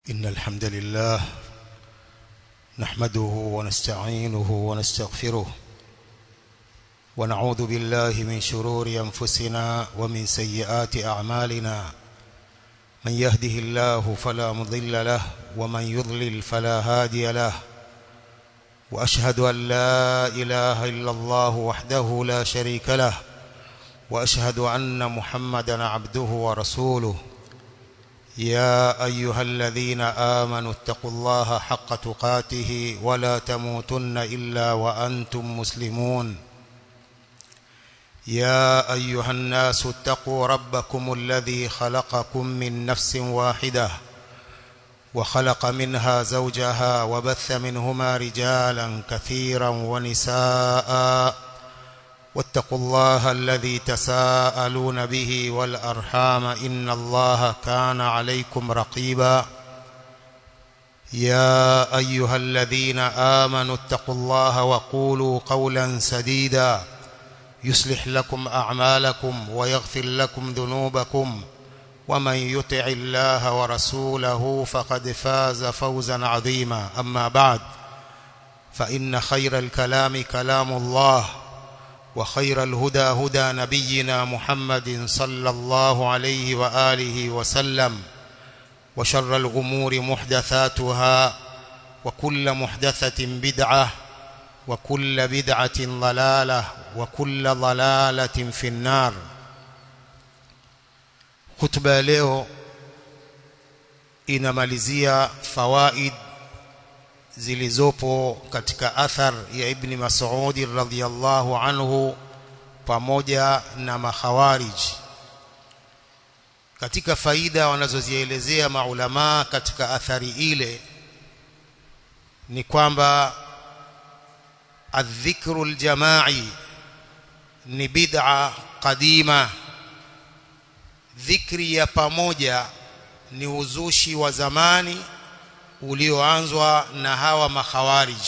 إن الحمد لله نحمده ونستعينه ونستغفره ونعوذ بالله من شرور أنفسنا ومن سيئات أعمالنا من يهده الله فلا مضل له ومن يضلل فلا هادي له وأشهد أن لا إله إلا الله وحده لا شريك له وأشهد أن محمدا عبده ورسوله يا أيها الذين آمنوا اتقوا الله حق تقاته ولا تموتن إلا وأنتم مسلمون يا أيها الناس اتقوا ربكم الذي خلقكم من نفس واحدة وخلق منها زوجها وبث منهما رجالا كثيرا ونساء واتقوا الله الذي تساءلون به والأرحام إن الله كان عليكم رقيبا يا أيها الذين آمنوا اتقوا الله وقولوا قولا سديدا يصلح لكم أعمالكم ويغفر لكم ذنوبكم ومن يطع الله ورسوله فقد فاز فوزا عظيما أما بعد فإن خير الكلام كلام الله وخير الهدى هدى نبينا محمد صلى الله عليه وآله وسلم وشر الأمور محدثاتها وكل محدثة بدعة وكل بدعة ضلالة وكل ضلالة في النار. خطبة leo inamalizia fawaid zilizopo katika athar ya Ibn Mas'ud radhiyallahu anhu pamoja na makhawarij. Katika faida wanazozielezea maulama katika athari ile ni kwamba adh-dhikru al-jama'i ni bid'a qadima. Dhikri ya pamoja ni uzushi wa zamani ulioanzwa na hawa makhawarij.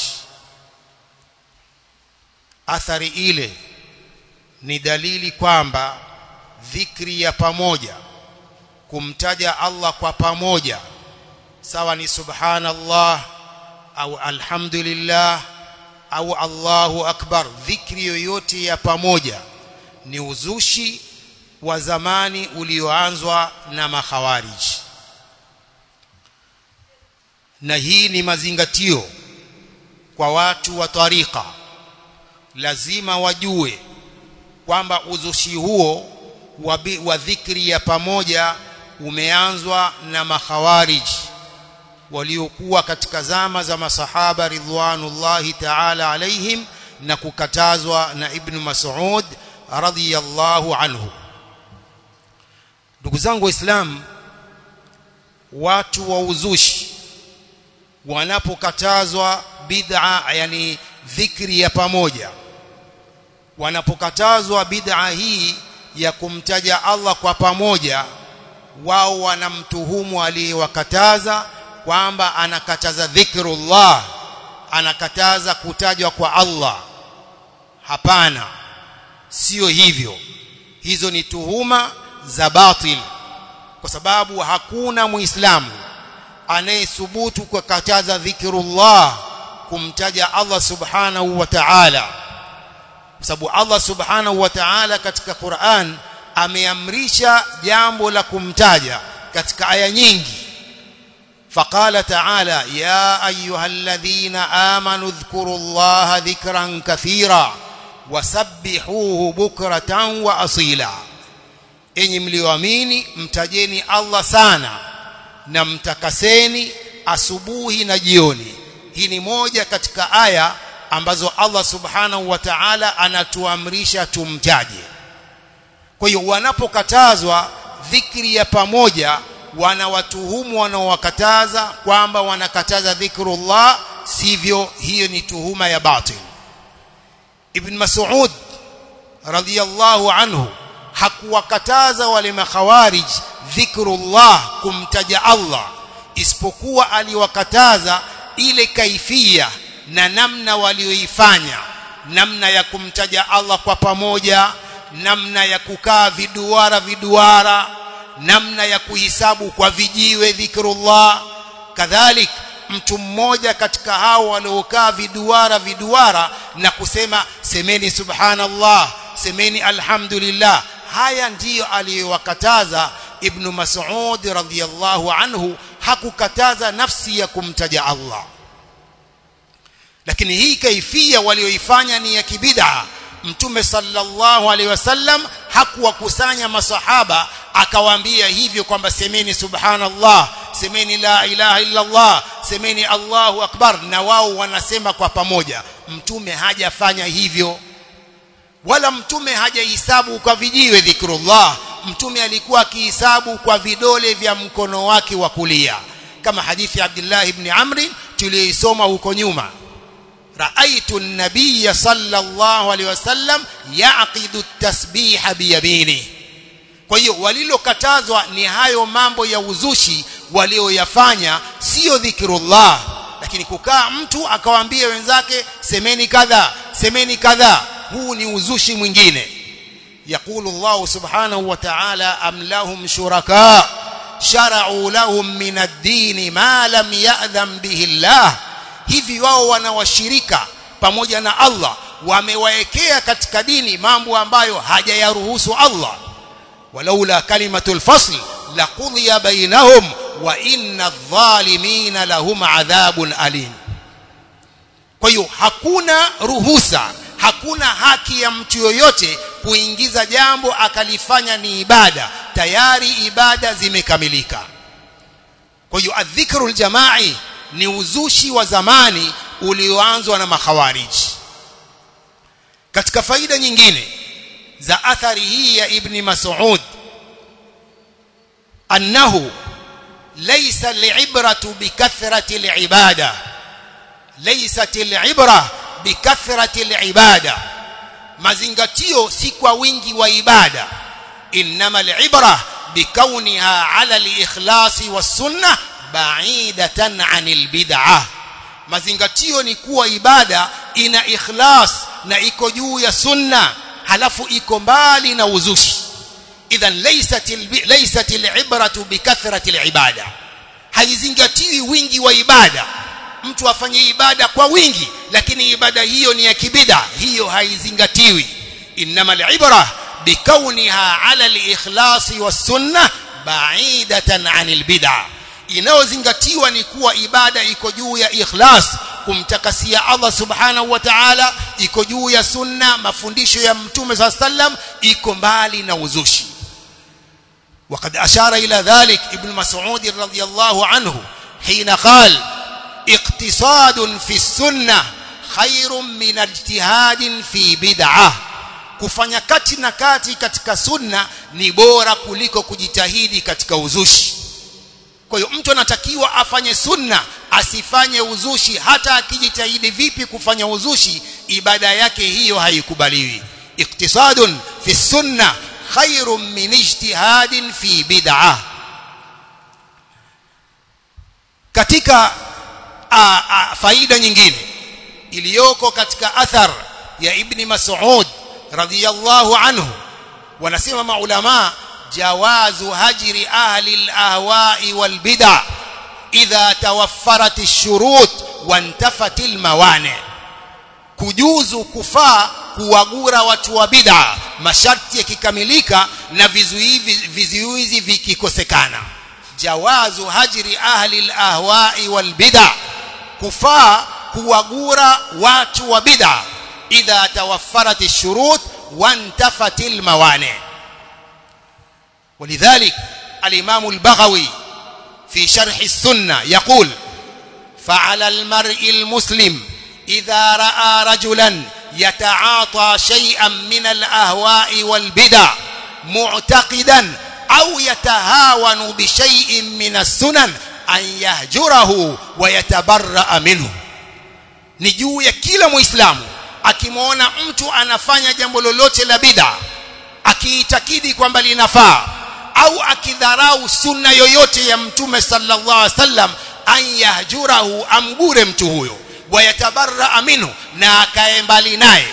Athari ile ni dalili kwamba dhikri ya pamoja, kumtaja Allah kwa pamoja, sawa ni subhanallah au alhamdulillah au Allahu akbar, dhikri yoyote ya pamoja ni uzushi wa zamani ulioanzwa na makhawarij. Na hii ni mazingatio kwa watu wa tariqa, lazima wajue kwamba uzushi huo wa dhikri ya pamoja umeanzwa na makhawarij waliokuwa katika zama za masahaba ridwanullahi ta'ala alaihim na kukatazwa na Ibn Mas'ud radhiyallahu anhu. Ndugu zangu Waislamu, watu wa uzushi wanapokatazwa bid'a, yani dhikri ya pamoja, wanapokatazwa bid'a hii ya kumtaja Allah kwa pamoja, wao wanamtuhumu aliyewakataza kwamba anakataza dhikrullah, anakataza kutajwa kwa Allah. Hapana, sio hivyo. Hizo ni tuhuma za batil, kwa sababu hakuna muislamu anayethubutu kukataza dhikrullah, kumtaja Allah subhanahu wa ta'ala, kwa sababu Allah subhanahu wa ta'ala katika Qur'an ameamrisha jambo la kumtaja katika aya nyingi. Faqala ta'ala ya ayyuhalladhina amanu dhkurullaha dhikran kathira wasabbihuhu bukratan wa asila, enyi mlioamini mtajeni Allah sana na mtakaseni asubuhi na jioni. Hii ni moja katika aya ambazo Allah subhanahu wa ta'ala anatuamrisha tumtaje. Kwa hiyo wanapokatazwa dhikri ya pamoja, wanawatuhumu wanaowakataza kwamba wanakataza dhikrullah, sivyo. Hiyo ni tuhuma ya batil. Ibn Mas'ud radhiyallahu anhu hakuwakataza wale makhawarij dhikrullah, kumtaja Allah, isipokuwa aliwakataza ile kaifia na namna walioifanya, namna ya kumtaja Allah kwa pamoja, namna ya kukaa viduara, namna ya kuhisabu kwa vijiwe dhikrullah. kadhalik mtu mmoja katika hao waliokaa viduara na kusema semeni subhanallah, semeni alhamdulillah, haya ndiyo aliyowakataza Ibn Mas'ud radhiyallahu anhu. Hakukataza nafsi ya kumtaja Allah, lakini hii kaifia walioifanya ni ya kibid'a. Mtume sallallahu alaihi wasallam hakuwakusanya masahaba akawaambia hivyo kwamba semeni subhanallah, semeni la ilaha illa Allah, semeni Allahu akbar, na wao wanasema kwa pamoja. Mtume hajafanya hivyo, wala mtume hajahisabu kwa vijiwe dhikrullah. Mtume alikuwa akihisabu kwa vidole vya mkono wake wa kulia, kama hadithi ya Abdullah ibn Amr tuliyoisoma huko nyuma. Raaitu an-nabiy sallallahu alaihi wasallam yaqidu at-tasbiha biyamini. Kwa hiyo walilokatazwa ni hayo mambo ya uzushi walioyafanya, sio dhikrullah. Lakini kukaa mtu akawaambia wenzake semeni kadha, semeni kadha, huu ni uzushi mwingine. Yaqulu Allah subhanahu wa ta'ala am lahum shuraka shara'u lahum min ad-din ma lam ya'dham bihi Allah. Hivi wao wanawashirika pamoja na Allah, wamewaekea katika dini mambo ambayo hajayaruhusu Allah. Walaula kalimatul fasl laqudhiya bainahum wa inna adh-dhalimina lahum adhabun alim. Kwa hiyo hakuna ruhusa, hakuna haki ya mtu yoyote kuingiza jambo akalifanya ni ibada, tayari ibada zimekamilika. Kwa hiyo adhikrul jamai ni uzushi wa zamani ulioanzwa na makhawariji. Katika faida nyingine za athari hii ya Ibn Mas'ud, annahu laysa al-ibratu bikathrati al-ibada, laysat al-ibra bikathrati al-ibada. Mazingatio si kwa wingi wa ibada, innama al-ibra bikauniha ala al-ikhlasi was-sunnah ba'idatan 'anil bid'ah. Mazingatio ni kuwa ibada ina ikhlas na iko juu ya sunna, halafu iko mbali na uzushi. Idhan laysat al-ibratu bikathrati al-ibada, haizingatiwi wingi wa ibada. Mtu afanye ibada kwa wingi lakini ibada hiyo ni ya kibida, hiyo haizingatiwi. Innama al-ibra bikauniha ala al-ikhlasi was-sunnah ba'idatan 'anil bid'ah. Inayozingatiwa ni kuwa ibada iko juu ya ikhlas, kumtakasia Allah subhanahu wa ta'ala, iko juu ya sunna, mafundisho ya Mtume sallallahu alayhi wasallam, iko mbali na uzushi. وقد أشار إلى ذلك ابن مسعود رضي الله عنه حين قال اقتصاد في السنة خير من اجتهاد في بدعة. Kufanya kati na kati katika sunna ni bora kuliko kujitahidi katika uzushi. Kwa hiyo mtu anatakiwa afanye sunna, asifanye uzushi. Hata akijitahidi vipi kufanya uzushi, ibada yake hiyo haikubaliwi. Iktisadun fi sunna khairun min ijtihadin fi bid'ah. Katika faida nyingine iliyoko katika athar ya Ibn Mas'ud radhiyallahu anhu, wanasema maulama jawazu hajri ahli al-ahwa'i wal bid'ah idha tawaffarat ash-shurut wa intafat al-mawani. Kujuzu kufaa kuwagura watu wa bid'a masharti yakikamilika na vizuizi vikikosekana. Jawazu hajri ahli al-ahwa'i wal bid'ah, kufaa kuwagura watu wa bid'a idha tawaffarat ash-shurut wa intafat al-mawani. ولذلك الإمام البغوي في شرح السنة يقول فعلى المرء المسلم إذا رأى رجلا يتعاطى شيئا من الأهواء والبدع معتقدا أو يتهاون بشيء من السنن أن يهجره ويتبرأ منه. ni juu ya kila muislamu akimwona mtu anafanya jambo lolote la bid'a, akiitakidi kwamba linafaa au akidharau sunna yoyote ya Mtume sallallahu alaihi wasallam, an yahjurahu, amgure mtu huyo, wayatabarra minhu, na akae mbali naye,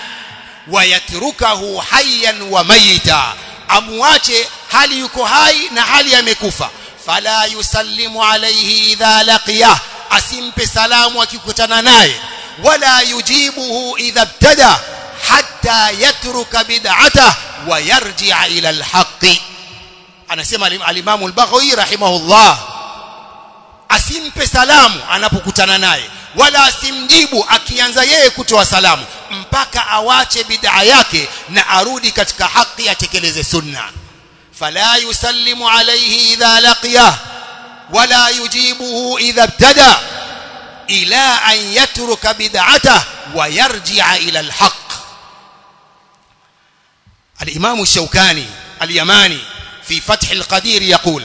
wayatrukahu hayyan wa mayita, amwache hali yuko hai na hali amekufa, fala yusallimu alayhi idha laqiyah, asimpe salamu akikutana naye, wala yujibuhu idha ibtada hatta yatruka bid'atah wa yarji'a ila al-haqqi. Anasema al-Imam al-Baghawi rahimahullah, asimpe salamu anapokutana naye, wala asimjibu akianza yeye kutoa salamu, mpaka awache bid'a yake na arudi katika haki, atekeleze sunna. Fala yusallimu alayhi idha laqiyah wala yujibuhu idha ibtada ila an yatruka bid'atah wa yarji'a ila al-haqq. الإمام الشوكاني اليماني في فتح القدير يقول: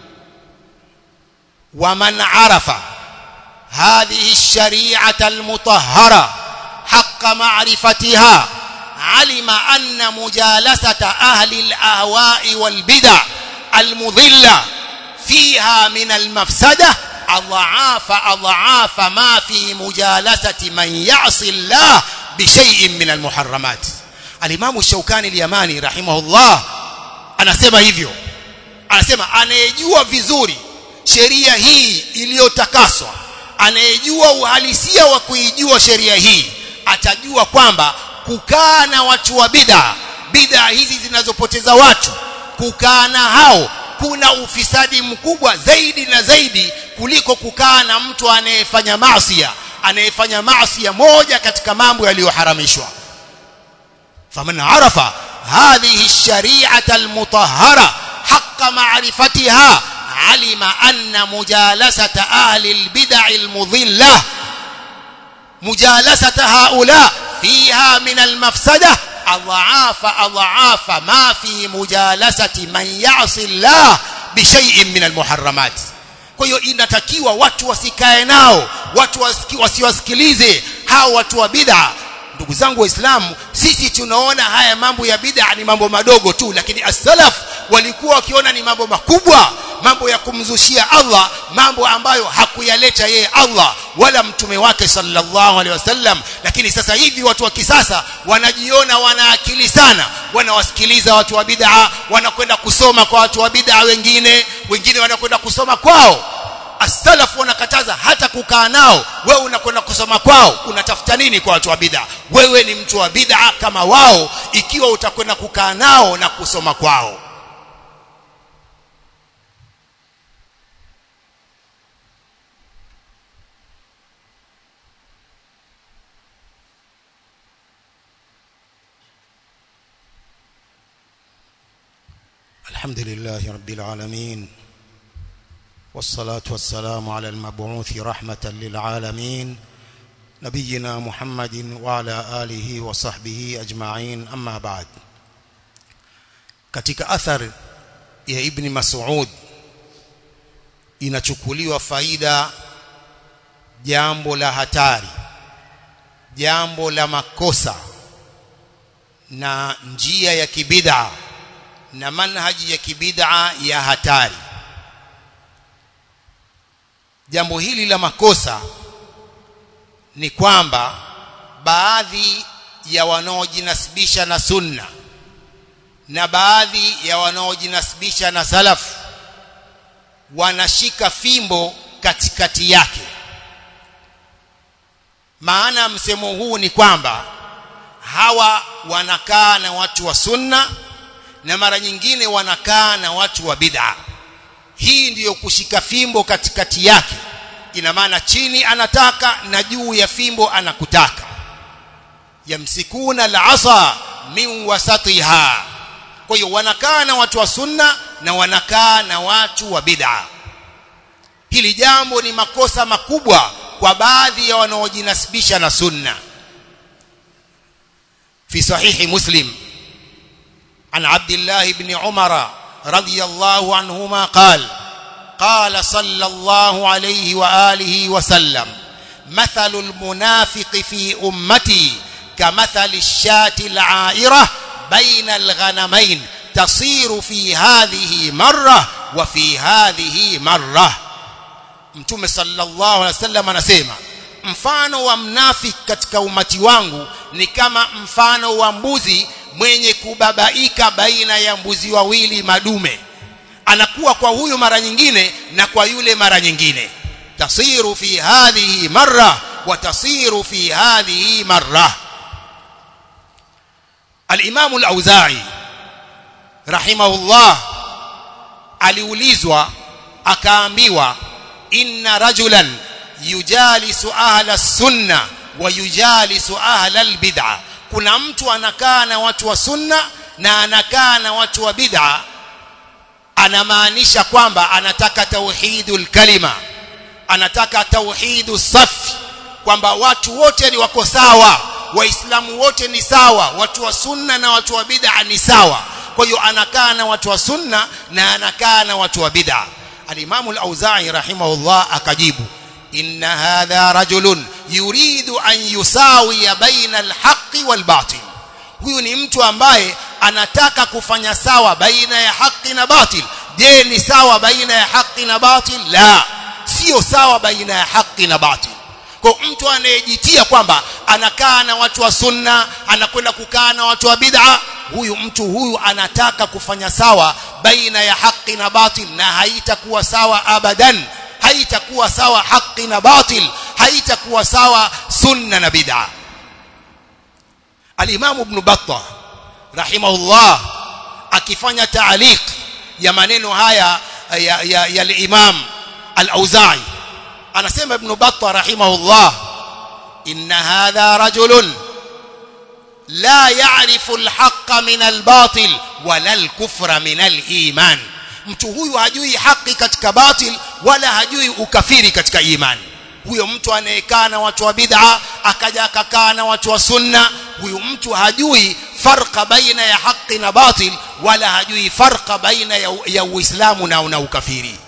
ومن عرف هذه الشريعة المطهرة حق معرفتها علم أن مجالسة أهل الأهواء والبدع المضلة فيها من المفسدة أضعاف ما في مجالسة من يعصي الله بشيء من المحرمات. Al-Imam Shaukani al-Yamani rahimahullah anasema hivyo, anasema anayejua vizuri sheria hii iliyotakaswa, anayejua uhalisia wa kuijua sheria hii, atajua kwamba kukaa na watu wa bid'a hizi zinazopoteza watu, kukaa na hao kuna ufisadi mkubwa zaidi na zaidi kuliko kukaa na mtu anayefanya maasi moja katika mambo yaliyoharamishwa. فمن عرف هذه الشريعة المطهرة حق معرفتها علم أن مجالسة أهل البدع المضلة مجالسة هؤلاء فيها من المفسدة أضعاف ما في مجالسة من يعصي الله بشيء من المحرمات. Kwa hiyo inatakiwa watu wasikae nao, watu wasiwasikilize hao watu wa bid'a. Ndugu zangu Waislamu, sisi tunaona haya mambo ya bid'a ni mambo madogo tu, lakini as-salaf walikuwa wakiona ni mambo makubwa, mambo ya kumzushia Allah, mambo ambayo hakuyaleta yeye Allah wala mtume wake sallallahu alaihi wasallam. Lakini sasa hivi watu wa kisasa wanajiona wana akili sana, wanawasikiliza watu wa bid'a, wanakwenda kusoma kwa watu wa bid'a, wengine wanakwenda kusoma kwao. As-salaf wanakataza hata kukaa nao. Wewe unakwenda kusoma kwao, unatafuta nini kwa watu wa bid'a? Wewe ni mtu wa bid'a kama wao ikiwa utakwenda kukaa nao na kusoma kwao. Alhamdulillahi rabbil alamin, والصلاة والسلام على المبعوث رحمة للعالمين نبينا محمد وعلى آله وصحبه أجمعين. أما بعد. katika athar ya Ibn Mas'ud inachukuliwa faida jambo la hatari, jambo la makosa na njia ya kibid'a na manhaji ya kibid'a ya hatari. Jambo hili la makosa ni kwamba baadhi ya wanaojinasibisha na sunna na baadhi ya wanaojinasibisha na salaf wanashika fimbo katikati yake. Maana msemo huu ni kwamba hawa wanakaa na watu wa sunna na mara nyingine wanakaa na watu wa bid'a. Hii ndiyo kushika fimbo katikati yake. Ina maana chini anataka na juu ya fimbo anakutaka. Yamsikuna al-asa min wasatiha. Kwa hiyo wanakaa na watu wa sunna na wanakaa na watu wa bid'a. Hili jambo ni makosa makubwa kwa baadhi ya wanaojinasibisha na sunna. Fi sahihi Muslim an Abdullah ibn Umar رضي الله عنهما قال صلى الله عليه وآله وسلم: مثل المنافق في أمتي كمثل الشاة العائرة بين الغنمين تصير في هذه مرة وفي هذه مرة. Mtume sallallahu alaihi wasallam anasema mfano wa mnafiki katika umati wangu ni kama mfano wa mbuzi mwenye kubabaika baina ya mbuzi wawili madume. anakuwa kwa huyu mara nyingine na kwa yule mara nyingine. Tasiru fi hadhihi marra wa tasiru fi hadhihi marra. Al-Imam al-Auza'i rahimahullah aliulizwa akaambiwa, inna rajulan yujalisu ahla as-sunnah wa yujalisu ahla al-bid'ah, kuna mtu anakaa na watu wa sunna na anakaa na watu wa bid'ah. Anamaanisha kwamba anataka tauhidul kalima, anataka tauhidus safi, kwamba watu wote ni wako sawa, waislamu wote ni sawa, watu wa sunna na watu wa bid'ah ni sawa. Kwa hiyo anakaa na watu wa sunna na anakaa na watu wa bid'ah. Al-Imam al-Auza'i rahimahullah akajibu, inna hadha rajulun yuridu an yusawiya baina al-haqqi wal-batil. Huyu ni mtu ambaye anataka kufanya sawa baina ya haki na batil. Je, ni sawa baina ya haki na batil? La, sio sawa baina ya haki na batil. Kwa mtu anayejitia kwamba anakaa na watu wa sunna, anakwenda kukaa na watu wa bid'ah, huyu anataka kufanya sawa baina ya haki na batil, na haitakuwa sawa abadan. Haitakuwa sawa haki na batil, haitakuwa sawa sunna na bid'ah. Al-Imam Ibn Battah rahimahullah akifanya ta'liq ya maneno haya ya al-Imam al-Auza'i, anasema Ibn Battah rahimahullah, inna hadha rajulun la ya'rifu al-haqqa min al-batil wala al-kufra min al-iman. Mtu huyu hajui haki katika batil wala hajui ukafiri katika imani. Huyo mtu anayekaa na watu wa bid'ah akaja akakaa na watu wa sunna, huyo mtu hajui farqa baina ya haki na batil wala hajui farqa baina ya Uislamu na ukafiri.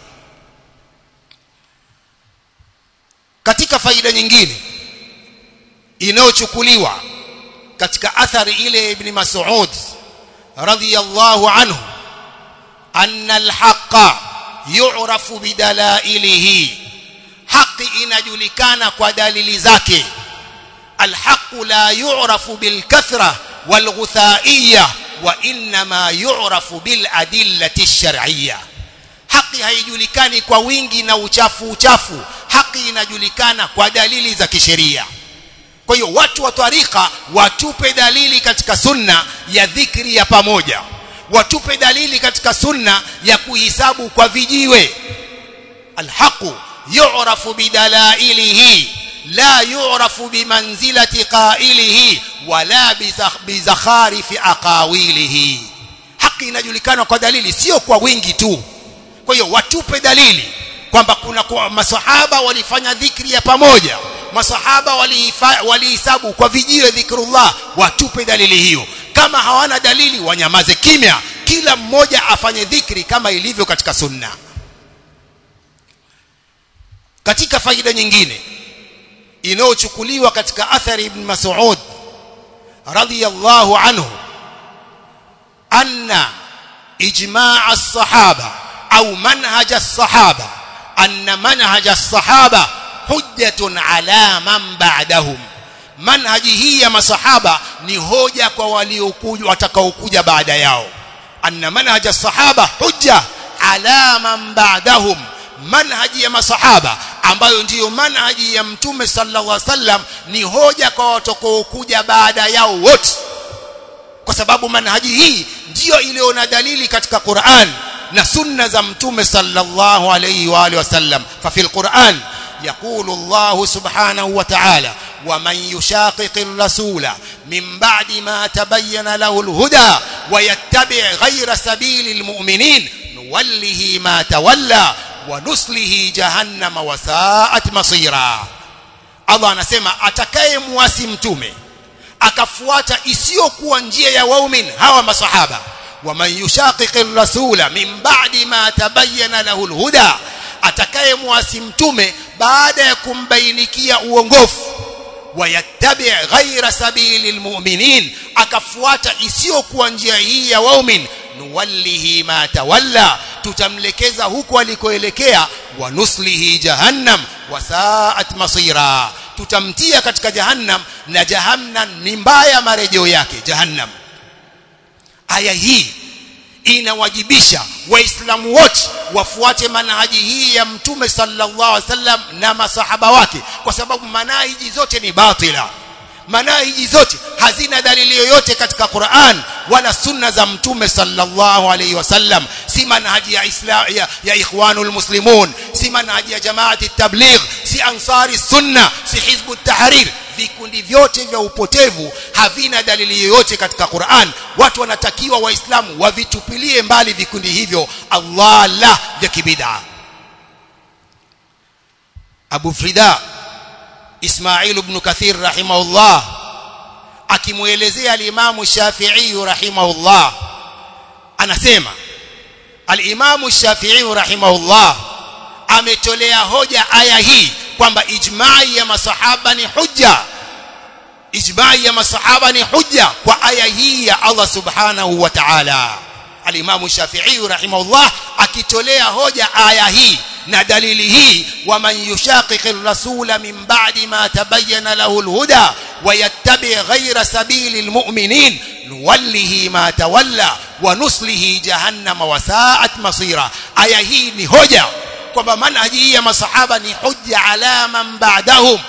Katika faida nyingine inayochukuliwa katika athari ile Ibn Mas'ud radhiyallahu anhu, anna al-haqqa yu'rafu bidalailihi, haki inajulikana kwa dalili zake. Al-haqqu la yu'rafu bil kathra wal ghuthaiyya wa inma yu'rafu bil adillati ash-shar'iyya. Haki haijulikani kwa wingi na uchafu. Haki inajulikana kwa dalili za kisheria. Kwa hiyo watu wa tariqa watupe dalili katika sunna ya dhikri ya pamoja, watupe dalili katika sunna ya kuhisabu kwa vijiwe. Al-haqqu yu'rafu bidalailihi la yu'rafu bimanzilati qailihi wala bizakharifi aqawilihi. Haki inajulikana kwa dalili, sio kwa wingi tu. Kwa hiyo watupe dalili kwamba kuna masahaba walifanya dhikri ya pamoja, masahaba walihisabu kwa vijiwe dhikrullah, watupe dalili hiyo. Kama hawana dalili wanyamaze kimya, kila mmoja afanye dhikri kama ilivyo katika sunna. Katika faida nyingine inayochukuliwa katika athari Ibn Mas'ud radhiyallahu anhu, anna ijma' as-sahaba au manhaj as-sahaba, anna manhaj as-sahaba hujjatun ala man ba'dahum. Manhaji hii ya masahaba ni hoja kwa waliokuja watakaokuja baada yao. Anna manhaj as-sahaba hujja ala man ba'dahum, manhaji ya masahaba ambayo ndiyo manhaji ya Mtume sallallahu alaihi wasallam ni hoja kwa watakaokuja baada yao wote, kwa sababu manhaji hii ndiyo iliyo na dalili katika Qur'an na sunna za Mtume sallallahu alaihi wa alihi wasallam. Fa fil Qur'an yaqulu Allah subhanahu wa ta'ala, wa man yushaqiqir rasula min ba'di ma tabayyana lahu al-huda wa yattabi' ghayra sabilil mu'minin nuwallihi ma tawalla wa nuslihi jahannam wa sa'at masira. Allah anasema atakayemuasi mtume akafuata isiyokuwa njia ya waumini, hawa masahaba, wa man yushaqiqir rasula min ba'di ma tabayyana lahu al-huda, atakayemuasi mtume baada ya kumbainikia uongofu, wa yattabi' ghayra sabilil mu'minin, akafuata isiyokuwa njia hii ya waumini, nuwallihi ma tawalla, tutamlekeza huko alikoelekea, wa nuslihi jahannam wa sa'at masira, tutamtia katika jahannam, na jahannam ni mbaya marejeo yake jahannam. Aya hii inawajibisha waislamu wote wafuate manhaji hii ya mtume sallallahu alaihi wasallam na masahaba wake, kwa sababu manhaji zote ni batila. Manhaji zote hazina dalili yoyote katika Qur'an wala sunna za mtume sallallahu alaihi wasallam. Si manhaji ya Islam ya Ikhwanul Muslimun, si manhaji ya Jamaati Tabligh, si Ansari Sunna, si Hizbut Tahrir. Vikundi vyote vya upotevu havina dalili yoyote katika Qur'an. Watu wanatakiwa waislamu wavitupilie mbali vikundi hivyo Allah la vya kibid'a. Abu Frida Ismail ibn Kathir rahimahullah akimuelezea al-Imam Shafi'i rahimahullah anasema al-Imam Shafi'i rahimahullah ametolea hoja aya hii kwamba ijma'i ya masahaba ni hujja. Ijma'i ya masahaba ni hujja kwa aya hii ya Allah subhanahu wa ta'ala. Al-Imam Shafi'i rahimahullah akitolea hoja aya hii na dalili hii, wa man yushaqiqir rasula min ba'di ma tabayyana lahu al-huda wa yattabi' ghayra sabilil mu'minin nuwallihi ma tawalla wa nuslihi jahannama wa sa'at masira. Aya hii ni hoja kwamba manhaji ya masahaba ni hujja ala man ba'dahum.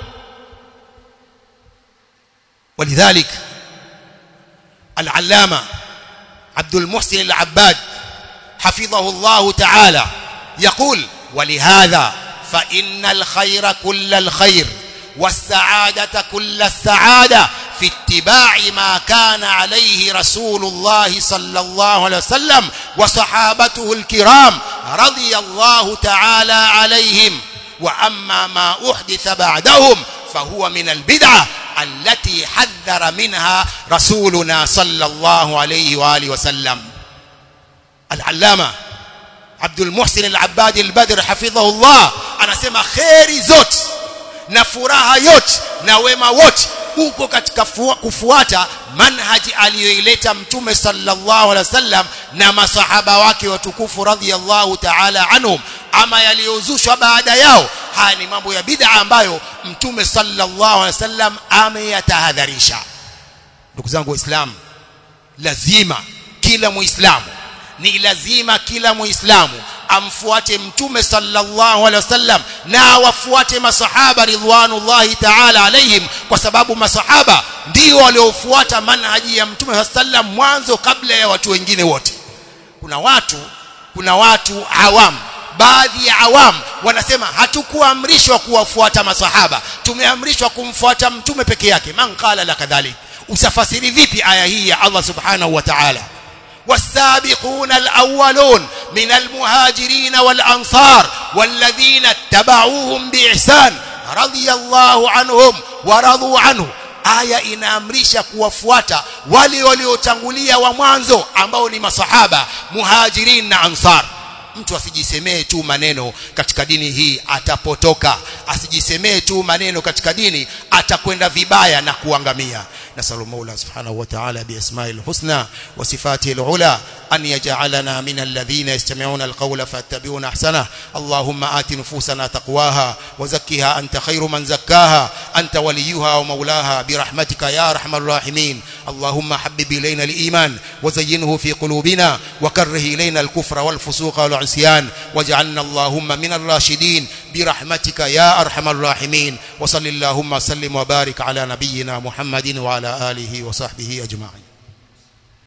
ولذلك العلامة عبد المحسن العباد حفظه الله تعالى يقول: ولهذا فإن الخير كل الخير والسعادة كل السعادة في اتباع ما كان عليه رسول الله صلى الله عليه وسلم وصحابته الكرام رضي الله تعالى عليهم. وأما ما أحدث بعدهم فهو من البدعة التي حذر منها رسولنا صلى الله عليه وآله وسلم. العلامة عبد المحسن العباد البدر حفظه الله anasema khairi zote na furaha yote na wema wote uko katika kufuata manhaji aliyoileta mtume sallallahu alaihi wasallam na masahaba wake watukufu radhiyallahu ta'ala anhum. Ama yaliyozushwa baada yao, haya ni mambo ya bid'a ambayo mtume sallallahu alaihi wasallam ameyatahadharisha. Ndugu zangu waislamu, lazima kila muislamu amfuate mtume sallallahu alaihi wasallam na wafuate masahaba ridwanullahi ta'ala alaihim, kwa sababu masahaba ndio waliofuata manhaji ya mtume sallam mwanzo kabla ya watu wengine wote. Kuna watu awam, baadhi ya awam wanasema hatukuamrishwa kuwafuata masahaba, tumeamrishwa kumfuata mtume peke yake. Man qala la kadhalik? Usafasiri vipi aya hii ya Allah subhanahu wa ta'ala? والسابقون الأولون من المهاجرين والأنصار والذين اتبعوهم بإحسان رضي الله عنهم ورضوا عنه. Aya inaamrisha kuwafuata wale waliotangulia wa mwanzo ambao ni masahaba, muhajirin na ansar. Mtu asijisemee tu maneno katika dini hii atapotoka, asijisemee tu maneno katika dini atakwenda vibaya na kuangamia. نسأل المولى سبحانه وتعالى بأسمائه الحسنى وصفاته العلى أن يجعلنا من الذين يستمعون القول فاتبعون أحسنه. اللهم آت نفوسنا تقواها وزكها أنت خير من زكاها أنت وليها ومولاها برحمتك يا أرحم الراحمين. اللهم حبب إلينا الإيمان وزينه في قلوبنا وكره إلينا الكفر والفسوق والعصيان واجعلنا اللهم من الراشدين برحمتك يا أرحم الراحمين. وصل اللهم وسلم وبارك على نبينا محمد وعلى آله وصحبه أجمعين.